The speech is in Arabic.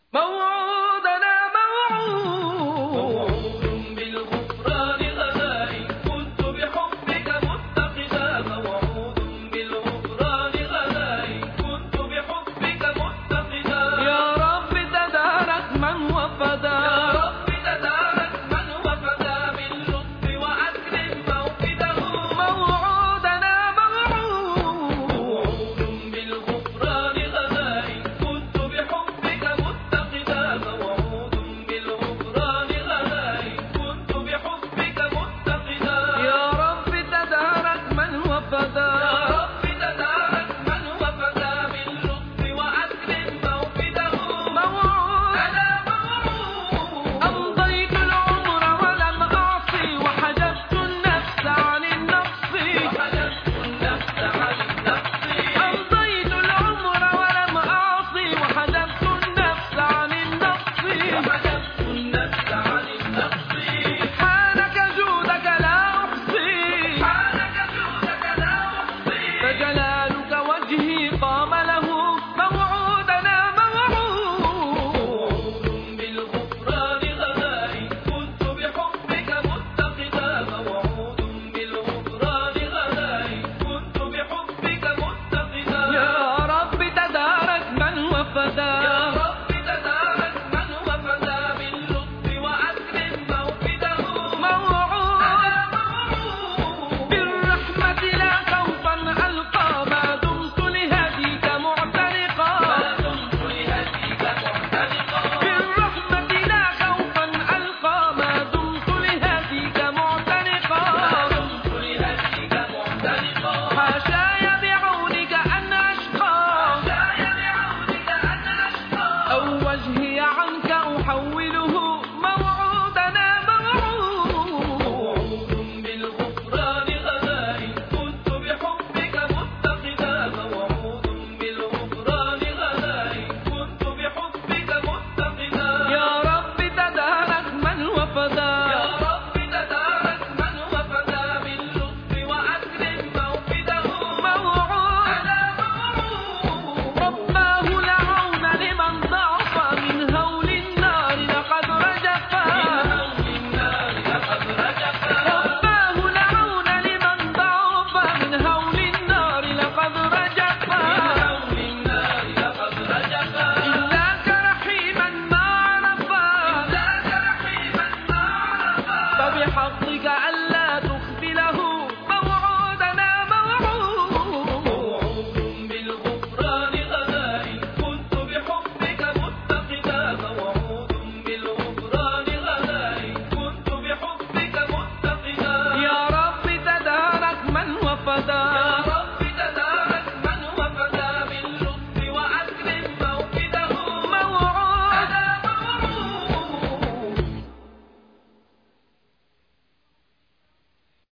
موعودنا موعود بالغفران غدا إن كنت بحبك متقدا موعود بالغفران غدا إن كنت بحبك متقدا يا رب تدارك من وفدا يا رب تدارك من وفدا باللطف وأكرم موفده موعودنا موعود بالغفران غدا إن كنت بحبك متقدا موعود بالغفران غدا إن كنت بحبك متقدا يا رب تدارك من وفدا يا رب تدارك من وفدا باللطف وأكرم موفده موعود أنا موعود أمضيت العمر ولم أعصي وحجبت النفس عن النفس وحجبت النفس عن النفس أمضيت العمر ولم أعصي وحجبت النفس عن النفس وحجبت النفس عن النفس سبحانك جودك لا أحصي سبحانك جودك لا أحصي فجلالك وجهي قام له موعودنا موعود بالغفران غدا إن كنت بحبك متقدا موعود بالغفران غدا إن كنت بحبك متقدا يا رب تدارك من وفدا يا رب تدارك من وفدا باللطف وأكرم موفده موعود أنا موعود بالرحمة لا خوفا ألقى ما دمت لهديك معتنقا ما دمت لهديك معتنقا بالرحمة لا خوفا ألقى ما دمت لهديك معتنقا ما دمت لهديك معتنقا حاشاي بعونك أن أشقى حاشاي بعونك أن أشقى أو وجهي عنك أحوله